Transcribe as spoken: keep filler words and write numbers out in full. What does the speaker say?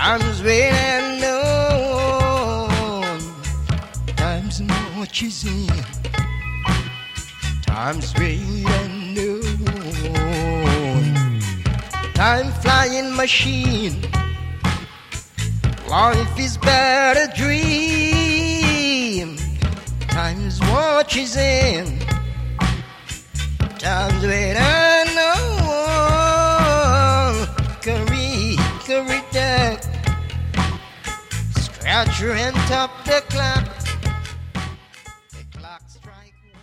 Times wait and known. Times marches in. Times wait and known. Time flying machine. Life is but a dream. Time's watches in. Time's wait and known. Curry, curry duck. Scratcher and top the clock.